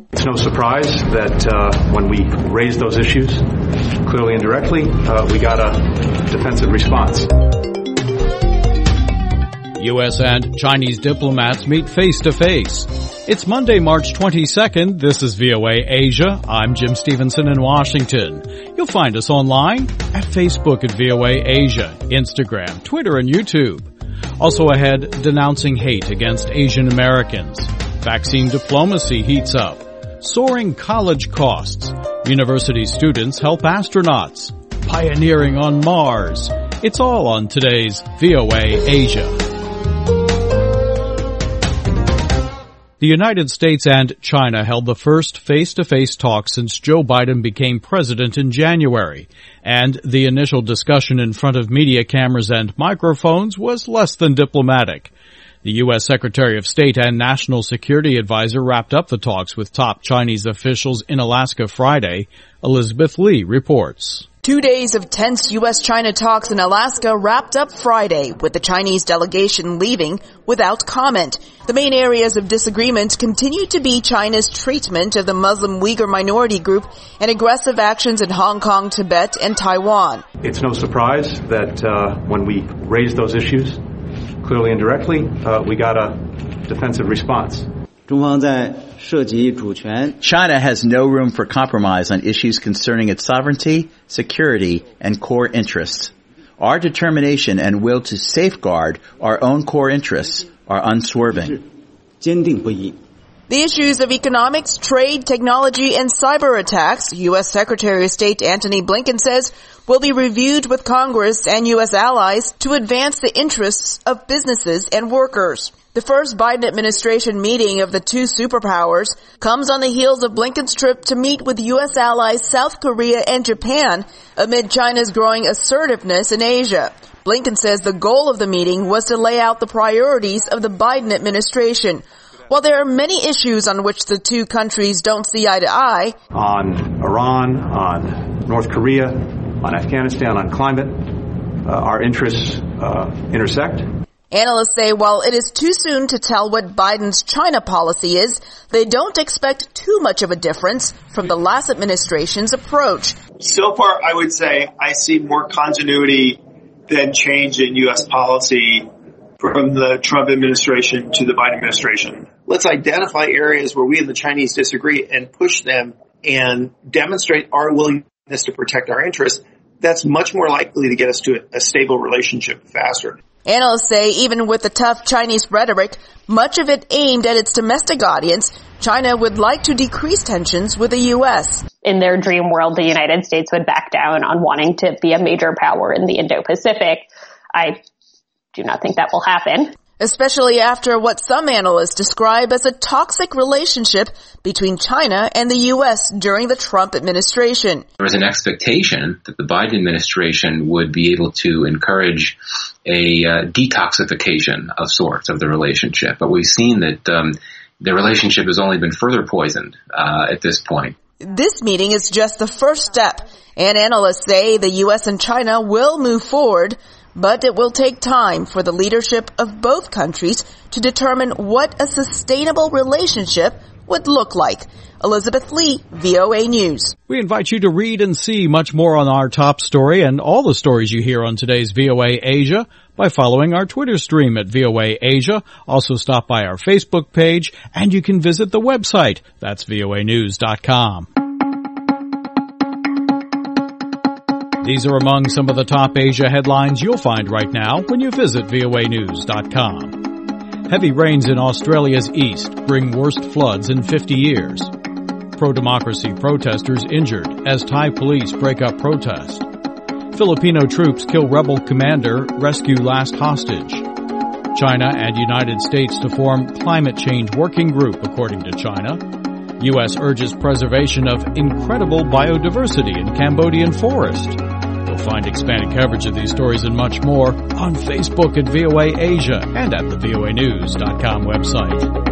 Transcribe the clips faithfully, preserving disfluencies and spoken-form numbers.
It's no surprise that uh, when we raised those issues, clearly and directly, uh, we got a defensive response. U S and Chinese diplomats meet face-to-face. It's Monday, March twenty-second. This is V O A Asia. I'm Jim Stevenson in Washington. You'll find us online at Facebook at V O A Asia, Instagram, Twitter, and YouTube. Also ahead, denouncing hate against Asian Americans. Vaccine diplomacy heats up. Soaring college costs. University students help astronauts. Pioneering on Mars. It's all on today's V O A Asia. The United States and China held the first face-to-face talks since Joe Biden became president in January, and the initial discussion in front of media cameras and microphones was less than diplomatic. The U S Secretary of State and National Security Advisor wrapped up the talks with top Chinese officials in Alaska Friday. Elizabeth Lee reports. Two days of tense U S China talks in Alaska wrapped up Friday, with the Chinese delegation leaving without comment. The main areas of disagreement continue to be China's treatment of the Muslim Uyghur minority group and aggressive actions in Hong Kong, Tibet, and Taiwan. It's no surprise that uh, when we raised those issues, clearly and directly, uh, we got a defensive response. China has no room for compromise on issues concerning its sovereignty, security, and core interests. Our determination and will to safeguard our own core interests are unswerving. The issues of economics, trade, technology, and cyber attacks, U S Secretary of State Antony Blinken says, will be reviewed with Congress and U S allies to advance the interests of businesses and workers. The first Biden administration meeting of the two superpowers comes on the heels of Blinken's trip to meet with U S allies South Korea and Japan amid China's growing assertiveness in Asia. Blinken says the goal of the meeting was to lay out the priorities of the Biden administration. While there are many issues on which the two countries don't see eye to eye, on Iran, on North Korea, on Afghanistan, on climate, uh, our interests uh, intersect. Analysts say while it is too soon to tell what Biden's China policy is, they don't expect too much of a difference from the last administration's approach. So far, I would say I see more continuity than change in U S policy from the Trump administration to the Biden administration. Let's identify areas where we and the Chinese disagree and push them and demonstrate our willingness to protect our interests. That's much more likely to get us to a stable relationship faster. Analysts say even with the tough Chinese rhetoric, much of it aimed at its domestic audience, China would like to decrease tensions with the U S. In their dream world, the United States would back down on wanting to be a major power in the Indo-Pacific. I do not think that will happen. Especially after what some analysts describe as a toxic relationship between China and the U S during the Trump administration. There was an expectation that the Biden administration would be able to encourage a uh, detoxification of sorts of the relationship, but we've seen that um, the relationship has only been further poisoned uh, at this point. This meeting is just the first step, and analysts say the U S and China will move forward, but it will take time for the leadership of both countries to determine what a sustainable relationship would look like. Elizabeth Lee, V O A News. We invite you to read and see much more on our top story and all the stories you hear on today's V O A Asia by following our Twitter stream at V O A Asia. Also stop by our Facebook page, and you can visit the website. That's V O A news dot com. These are among some of the top Asia headlines you'll find right now when you visit V O A news dot com. Heavy rains in Australia's east bring worst floods in fifty years. Pro-democracy protesters injured as Thai police break up protest. Filipino troops kill rebel commander, rescue last hostage. China and United States to form climate change working group, according to China. U S urges preservation of incredible biodiversity in Cambodian forest. You'll find expanded coverage of these stories and much more on Facebook at V O A Asia and at the V O A news dot com website.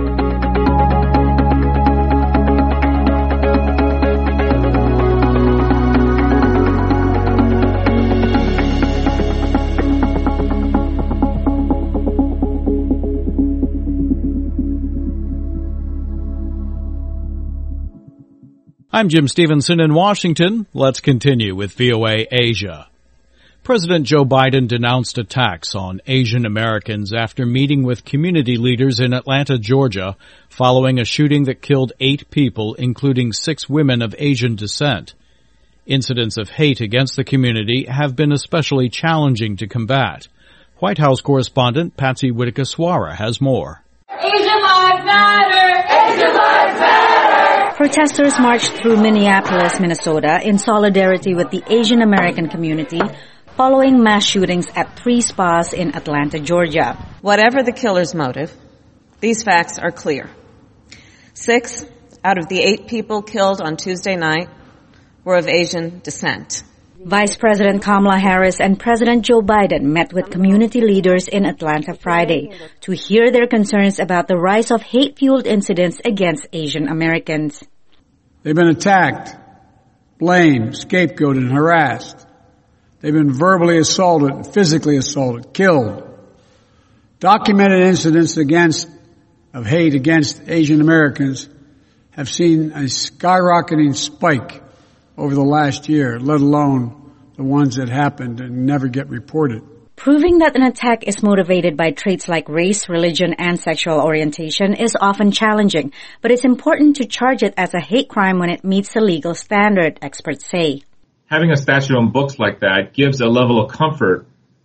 I'm Jim Stevenson in Washington. Let's continue with V O A Asia. President Joe Biden denounced attacks on Asian Americans after meeting with community leaders in Atlanta, Georgia, following a shooting that killed eight people, including six women of Asian descent. Incidents of hate against the community have been especially challenging to combat. White House correspondent Patsy Witteka-Swara has more. Asian lives matter! Asian lives matter! Protesters marched through Minneapolis, Minnesota in solidarity with the Asian American community following mass shootings at three spas in Atlanta, Georgia. Whatever the killer's motive, these facts are clear. Six out of the eight people killed on Tuesday night were of Asian descent. Vice President Kamala Harris and President Joe Biden met with community leaders in Atlanta Friday to hear their concerns about the rise of hate-fueled incidents against Asian Americans. They've been attacked, blamed, scapegoated, and harassed. They've been verbally assaulted, physically assaulted, killed. Documented incidents against, of hate against Asian Americans have seen a skyrocketing spike over the last year, let alone the ones that happened and never get reported. Proving that an attack is motivated by traits like race, religion, and sexual orientation is often challenging, but it's important to charge it as a hate crime when it meets the legal standard, experts say. Having a statute on books like that gives a level of comfort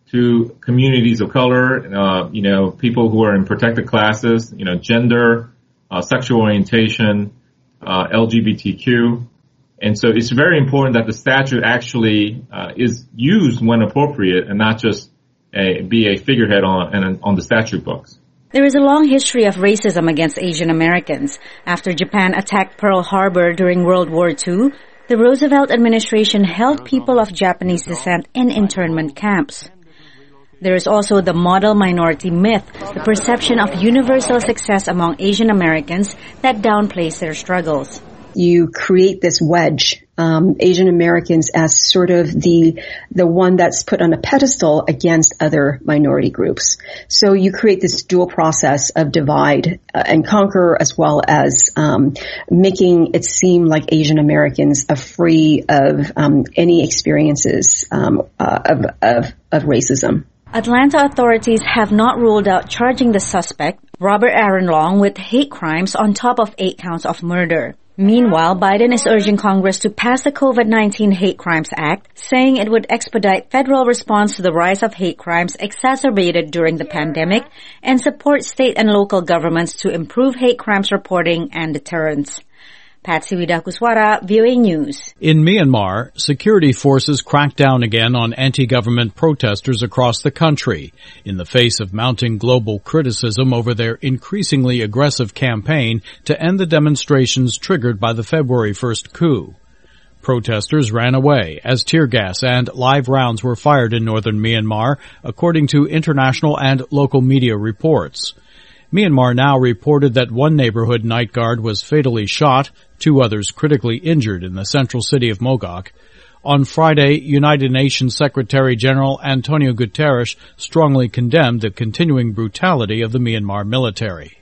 to communities of color, uh, you know, people who are in protected classes, you know, gender, uh, sexual orientation, uh, L G B T Q. And so it's very important that the statute actually uh, is used when appropriate and not just a, be a figurehead on, on the statute books. There is a long history of racism against Asian Americans. After Japan attacked Pearl Harbor during World War Two, the Roosevelt administration held people of Japanese descent in internment camps. There is also the model minority myth, the perception of universal success among Asian Americans that downplays their struggles. You create this wedge, um, Asian Americans as sort of the the one that's put on a pedestal against other minority groups. So you create this dual process of divide uh, and conquer, as well as um, making it seem like Asian Americans are free of um, any experiences um, uh, of, of of racism. Atlanta authorities have not ruled out charging the suspect, Robert Aaron Long, with hate crimes on top of eight counts of murder. Meanwhile, Biden is urging Congress to pass the COVID nineteen Hate Crimes Act, saying it would expedite federal response to the rise of hate crimes exacerbated during the pandemic and support state and local governments to improve hate crimes reporting and deterrence. Patsy Witteka-Swara, V O A News. In Myanmar, security forces cracked down again on anti-government protesters across the country in the face of mounting global criticism over their increasingly aggressive campaign to end the demonstrations triggered by the February first coup. Protesters ran away as tear gas and live rounds were fired in northern Myanmar, according to international and local media reports. Myanmar Now reported that one neighborhood night guard was fatally shot, two others critically injured in the central city of Mogok. On Friday, United Nations Secretary General Antonio Guterres strongly condemned the continuing brutality of the Myanmar military.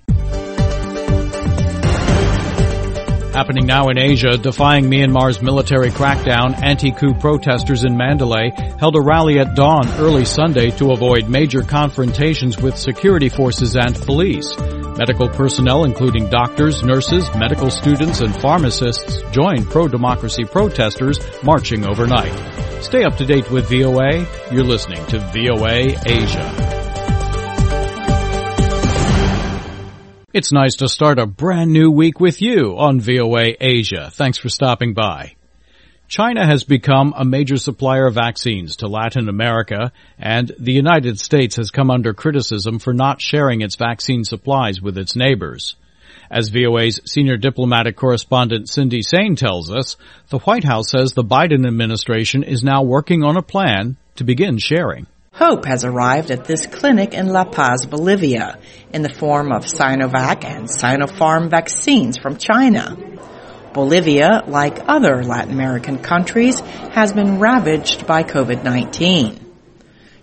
Happening now in Asia, defying Myanmar's military crackdown, anti-coup protesters in Mandalay held a rally at dawn early Sunday to avoid major confrontations with security forces and police. Medical personnel, including doctors, nurses, medical students, and pharmacists, joined pro-democracy protesters marching overnight. Stay up to date with V O A. You're listening to V O A Asia. It's nice to start a brand new week with you on V O A Asia. Thanks for stopping by. China has become a major supplier of vaccines to Latin America, and the United States has come under criticism for not sharing its vaccine supplies with its neighbors. As V O A's senior diplomatic correspondent Cindy Sain tells us, the White House says the Biden administration is now working on a plan to begin sharing. Hope has arrived at this clinic in La Paz, Bolivia, in the form of Sinovac and Sinopharm vaccines from China. Bolivia, like other Latin American countries, has been ravaged by COVID nineteen.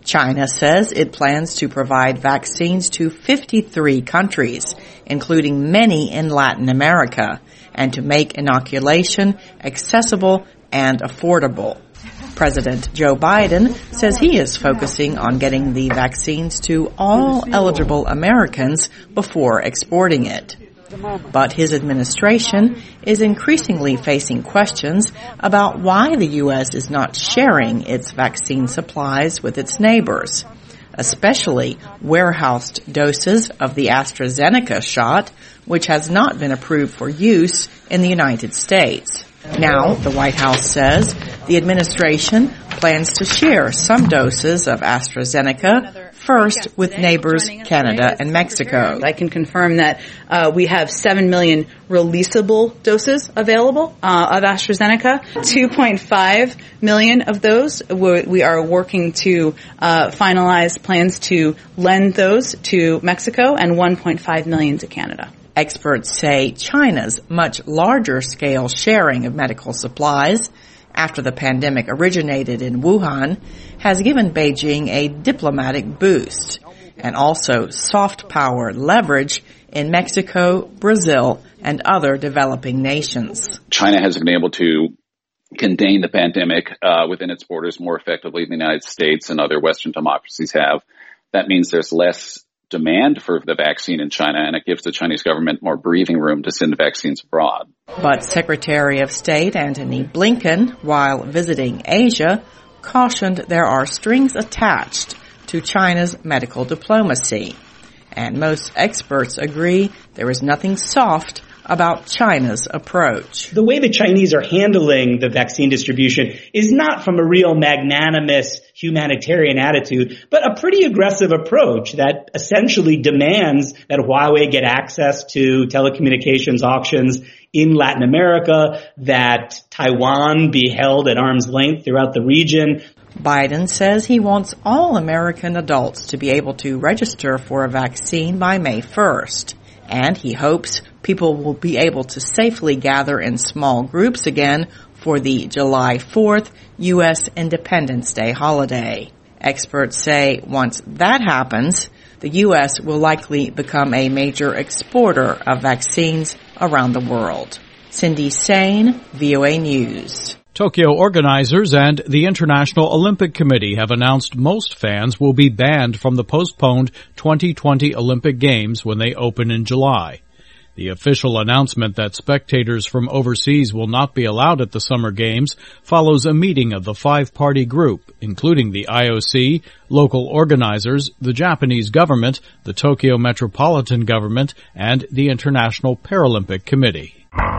China says it plans to provide vaccines to fifty-three countries, including many in Latin America, and to make inoculation accessible and affordable. President Joe Biden says he is focusing on getting the vaccines to all eligible Americans before exporting it. But his administration is increasingly facing questions about why the U S is not sharing its vaccine supplies with its neighbors, especially warehoused doses of the AstraZeneca shot, which has not been approved for use in the United States. Now, the White House says the administration plans to share some doses of AstraZeneca first with neighbors Canada and Mexico. I can confirm that uh, we have seven million releasable doses available uh, of AstraZeneca. two point five million of those we are working to uh, finalize plans to lend those to Mexico, and one point five million to Canada. Experts say China's much larger scale sharing of medical supplies after the pandemic originated in Wuhan has given Beijing a diplomatic boost and also soft power leverage in Mexico, Brazil, and other developing nations. China has been able to contain the pandemic uh, within its borders more effectively than the United States and other Western democracies have. That means there's less demand for the vaccine in China, and it gives the Chinese government more breathing room to send vaccines abroad. But Secretary of State Antony Blinken, while visiting Asia, cautioned there are strings attached to China's medical diplomacy. And most experts agree there is nothing soft about China's approach. The way the Chinese are handling the vaccine distribution is not from a real magnanimous humanitarian attitude, but a pretty aggressive approach that essentially demands that Huawei get access to telecommunications auctions in Latin America, that Taiwan be held at arm's length throughout the region. Biden says he wants all American adults to be able to register for a vaccine by May first. And he hopes people will be able to safely gather in small groups again for the July fourth U S Independence Day holiday. Experts say once that happens, the U S will likely become a major exporter of vaccines around the world. Cindy Sain, V O A News. Tokyo organizers and the International Olympic Committee have announced most fans will be banned from the postponed twenty twenty Olympic Games when they open in July. The official announcement that spectators from overseas will not be allowed at the Summer Games follows a meeting of the five-party group, including the I O C, local organizers, the Japanese government, the Tokyo Metropolitan Government, and the International Paralympic Committee.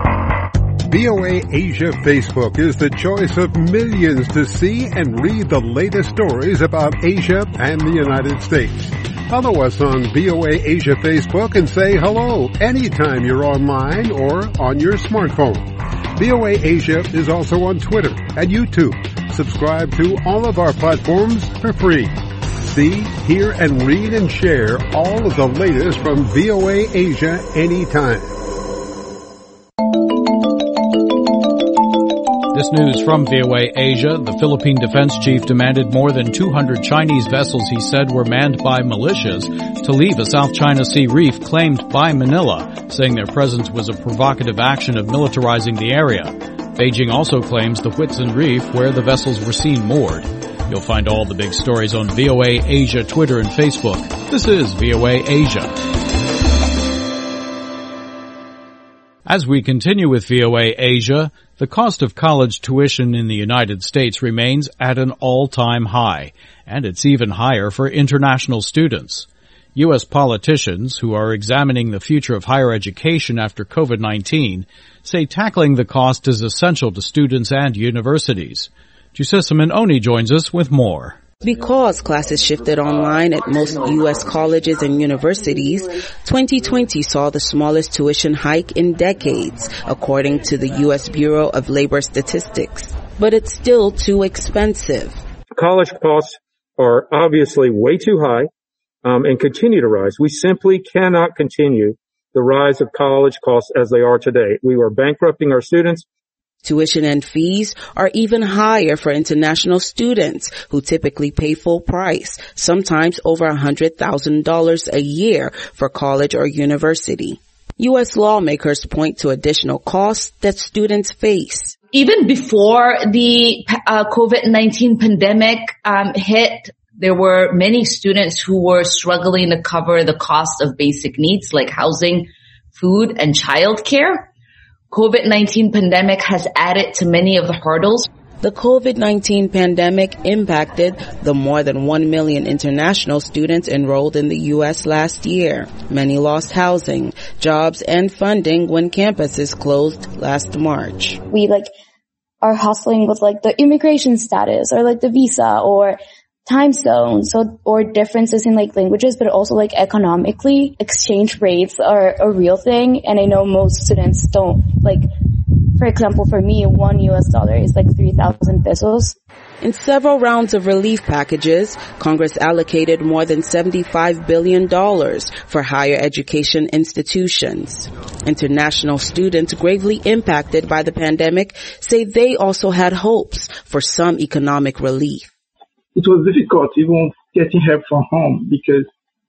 V O A Asia Facebook is the choice of millions to see and read the latest stories about Asia and the United States. Follow us on V O A Asia Facebook and say hello anytime you're online or on your smartphone. V O A Asia is also on Twitter and YouTube. Subscribe to all of our platforms for free. See, hear, and read and share all of the latest from V O A Asia anytime. This news from V O A Asia. The Philippine defense chief demanded more than two hundred Chinese vessels he said were manned by militias to leave a South China Sea reef claimed by Manila, saying their presence was a provocative action of militarizing the area. Beijing also claims the Whitsun Reef, where the vessels were seen moored. You'll find all the big stories on V O A Asia, Twitter, and Facebook. This is V O A Asia. As we continue with V O A Asia, the cost of college tuition in the United States remains at an all-time high, and it's even higher for international students. U S politicians, who are examining the future of higher education after COVID nineteen, say tackling the cost is essential to students and universities. Jusesamin Oni joins us with more. Because classes shifted online at most U S colleges and universities, twenty twenty saw the smallest tuition hike in decades, according to the U S Bureau of Labor Statistics. But it's still too expensive. College costs are obviously way too high um, and continue to rise. We simply cannot continue the rise of college costs as they are today. We are bankrupting our students. Tuition and fees are even higher for international students who typically pay full price, sometimes over one hundred thousand dollars a year for college or university. U S lawmakers point to additional costs that students face. Even before the uh, COVID nineteen pandemic um, hit, there were many students who were struggling to cover the cost of basic needs like housing, food, and childcare. COVID nineteen pandemic has added to many of the hurdles. The COVID nineteen pandemic impacted the more than one million international students enrolled in the U S last year. Many lost housing, jobs, and funding when campuses closed last March. We like are hustling with like the immigration status or like the visa or time zones, so or differences in like languages, but also like economically, exchange rates are a real thing. And I know most students don't like. For example, for me, one U S dollar is like three thousand pesos. In several rounds of relief packages, Congress allocated more than seventy-five billion dollars for higher education institutions. International students gravely impacted by the pandemic say they also had hopes for some economic relief. It was difficult even getting help from home because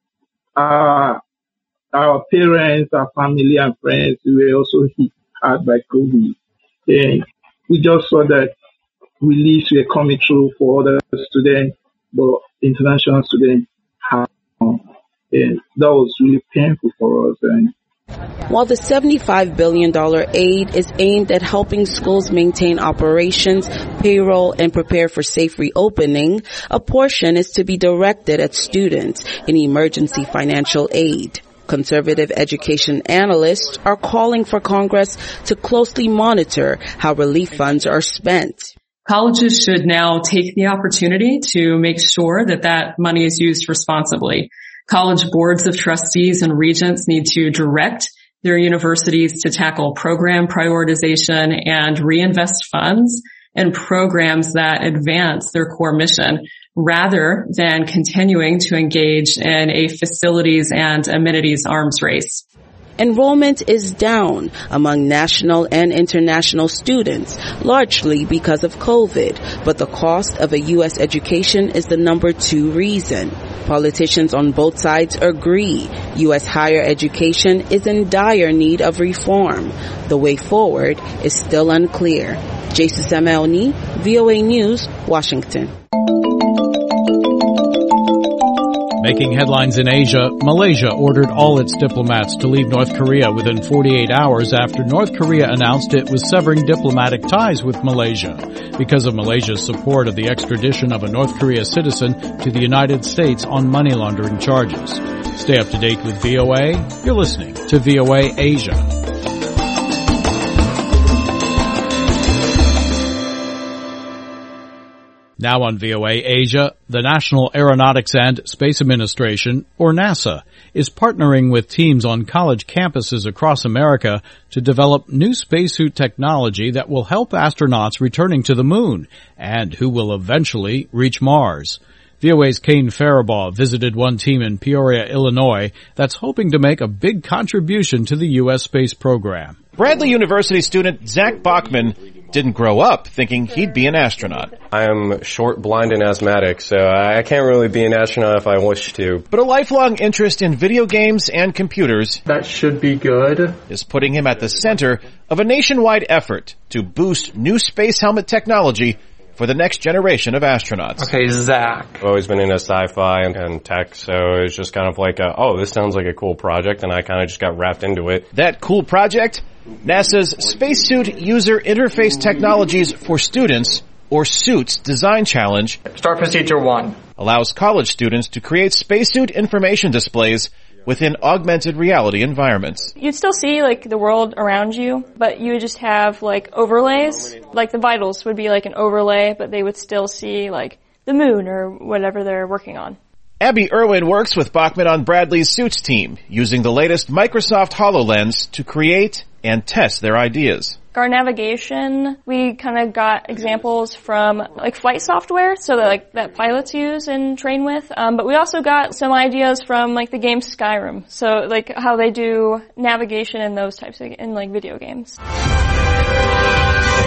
uh, our parents, our family and friends were also hit hard by COVID. And we just saw that reliefs were coming through for other students, but international students have, and that was really painful for us. And while the seventy-five billion dollars aid is aimed at helping schools maintain operations, payroll, and prepare for safe reopening, a portion is to be directed at students in emergency financial aid. Conservative education analysts are calling for Congress to closely monitor how relief funds are spent. Colleges should now take the opportunity to make sure that that money is used responsibly. College boards of trustees and regents need to direct their universities to tackle program prioritization and reinvest funds in programs that advance their core mission, rather than continuing to engage in a facilities and amenities arms race. Enrollment is down among national and international students, largely because of COVID, but the cost of a U S education is the number two reason. Politicians on both sides agree U S higher education is in dire need of reform. The way forward is still unclear. Jason Samuelni, V O A News, Washington. Making headlines in Asia, Malaysia ordered all its diplomats to leave North Korea within forty-eight hours after North Korea announced it was severing diplomatic ties with Malaysia because of Malaysia's support of the extradition of a North Korea citizen to the United States on money laundering charges. Stay up to date with V O A. You're listening to V O A Asia. Now on V O A Asia, the National Aeronautics and Space Administration, or NASA, is partnering with teams on college campuses across America to develop new spacesuit technology that will help astronauts returning to the moon and who will eventually reach Mars. V O A's Kane Faribaugh visited one team in Peoria, Illinois, that's hoping to make a big contribution to the U S space program. Bradley University student Zach Bachman didn't grow up thinking he'd be an astronaut. I am short, blind, and asthmatic, so I can't really be an astronaut if I wish to. But a lifelong interest in video games and computers, that should be good, is putting him at the center of a nationwide effort to boost new space helmet technology for the next generation of astronauts. Okay, Zach. I've always been into sci-fi and, and tech, so it was just kind of like, a, oh, this sounds like a cool project, and I kind of just got wrapped into it. That cool project? NASA's Spacesuit User Interface Technologies for Students, or SUITS Design Challenge, Start procedure one, allows college students to create spacesuit information displays within augmented reality environments. You'd still see, like, the world around you, but you would just have, like, overlays. Like, the vitals would be, like, an overlay, but they would still see, like, the moon or whatever they're working on. Abby Irwin works with Bachman on Bradley's Suits team, using the latest Microsoft HoloLens to create and test their ideas. Our navigation, we kind of got examples from like flight software, so that like that pilots use and train with. Um, but we also got some ideas from like the game Skyrim, so like how they do navigation in those types of in like video games.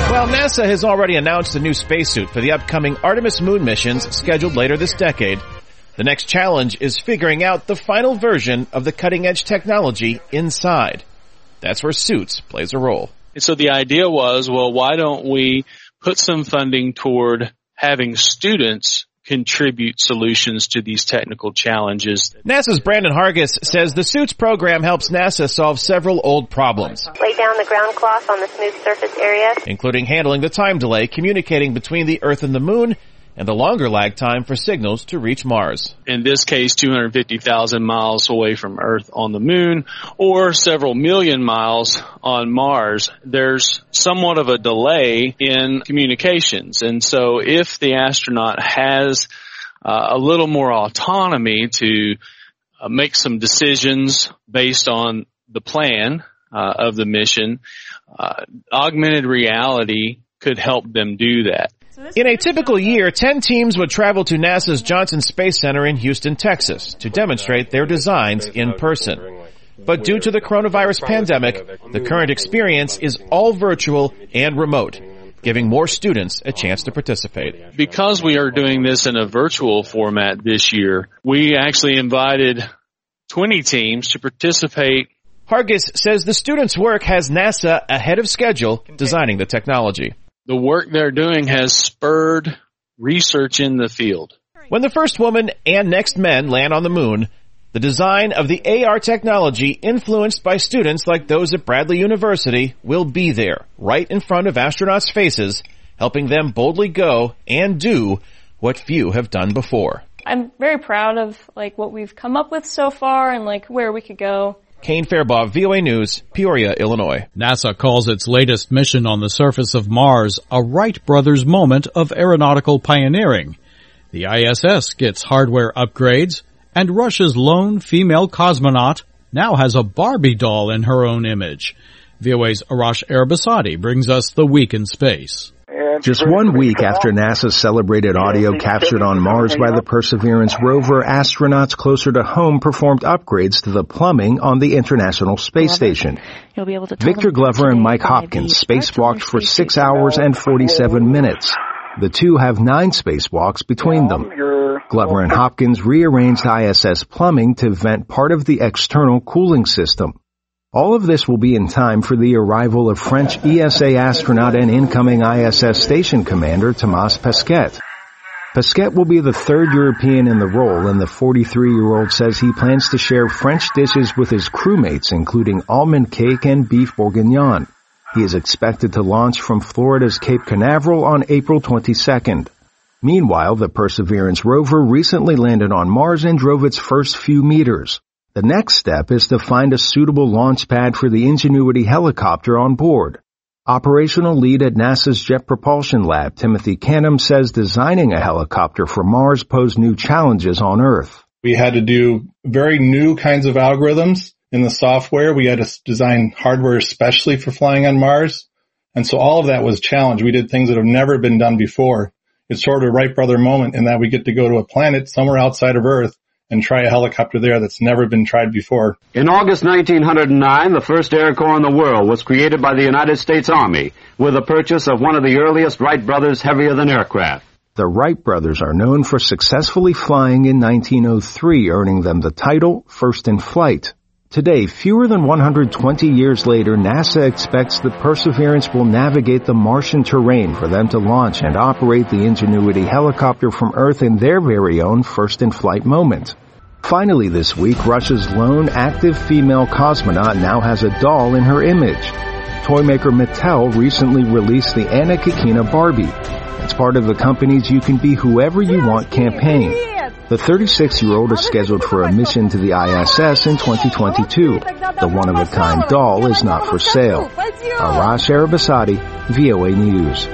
Well, NASA has already announced a new spacesuit for the upcoming Artemis moon missions scheduled later this decade. The next challenge is figuring out the final version of the cutting-edge technology inside. That's where Suits plays a role. And so the idea was, well, why don't we put some funding toward having students contribute solutions to these technical challenges. NASA's Brandon Hargis says the Suits program helps NASA solve several old problems. Lay down the ground cloth on the smooth surface area, including handling the time delay communicating between the Earth and the Moon and the longer lag time for signals to reach Mars. In this case, two hundred fifty thousand miles away from Earth on the Moon, or several million miles on Mars, there's somewhat of a delay in communications. And so if the astronaut has uh, a little more autonomy to uh, make some decisions based on the plan uh, of the mission, uh, augmented reality could help them do that. In a typical year, ten teams would travel to NASA's Johnson Space Center in Houston, Texas, to demonstrate their designs in person. But due to the coronavirus pandemic, the current experience is all virtual and remote, giving more students a chance to participate. Because we are doing this in a virtual format this year, we actually invited twenty teams to participate. Hargis says the students' work has NASA ahead of schedule designing the technology. The work they're doing has spurred research in the field. When the first woman and next men land on the moon, the design of the A R technology influenced by students like those at Bradley University will be there, right in front of astronauts' faces, helping them boldly go and do what few have done before. I'm very proud of like what we've come up with so far and like where we could go. Kane Fairbaugh, V O A News, Peoria, Illinois. NASA calls its latest mission on the surface of Mars a Wright brothers moment of aeronautical pioneering. The I S S gets hardware upgrades, and Russia's lone female cosmonaut now has a Barbie doll in her own image. V O A's Arash Arabasadi brings us the week in space. Just one week after NASA's celebrated audio captured on Mars by the Perseverance rover, astronauts closer to home performed upgrades to the plumbing on the International Space Station. Victor Glover and Mike Hopkins spacewalked for six hours and forty-seven minutes. The two have nine spacewalks between them. Glover and Hopkins rearranged I S S plumbing to vent part of the external cooling system. All of this will be in time for the arrival of French E S A astronaut and incoming I S S station commander Thomas Pesquet. Pesquet will be the third European in the role, and the forty-three-year-old says he plans to share French dishes with his crewmates, including almond cake and beef bourguignon. He is expected to launch from Florida's Cape Canaveral on April twenty-second. Meanwhile, the Perseverance rover recently landed on Mars and drove its first few meters. The next step is to find a suitable launch pad for the Ingenuity helicopter on board. Operational lead at NASA's Jet Propulsion Lab, Timothy Canham, says designing a helicopter for Mars posed new challenges on Earth. We had to do very new kinds of algorithms in the software. We had to design hardware especially for flying on Mars. And so all of that was challenged. We did things that have never been done before. It's sort of a Wright brother moment in that we get to go to a planet somewhere outside of Earth and try a helicopter there that's never been tried before. In August nineteen oh nine, the first Air Corps in the world was created by the United States Army with the purchase of one of the earliest Wright brothers heavier-than aircraft. The Wright brothers are known for successfully flying in nineteen oh three, earning them the title First in Flight. Today, fewer than one hundred twenty years later, NASA expects the Perseverance will navigate the Martian terrain for them to launch and operate the Ingenuity helicopter from Earth in their very own first-in-flight moment. Finally this week, Russia's lone active female cosmonaut now has a doll in her image. Toymaker Mattel recently released the Anna Kikina Barbie. It's part of the company's You Can Be Whoever You Want campaign. The thirty-six-year-old is scheduled for a mission to the I S S in twenty twenty-two. The one-of-a-kind doll is not for sale. Arash Arabasadi, V O A News.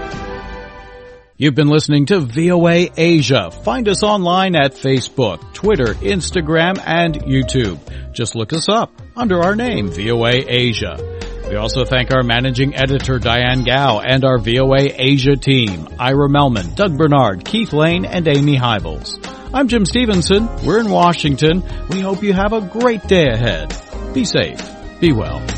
You've been listening to V O A Asia. Find us online at Facebook, Twitter, Instagram, and YouTube. Just look us up under our name, V O A Asia. We also thank our managing editor, Diane Gao, and our V O A Asia team, Ira Melman, Doug Bernard, Keith Lane, and Amy Hybels. I'm Jim Stevenson. We're in Washington. We hope you have a great day ahead. Be safe. Be well.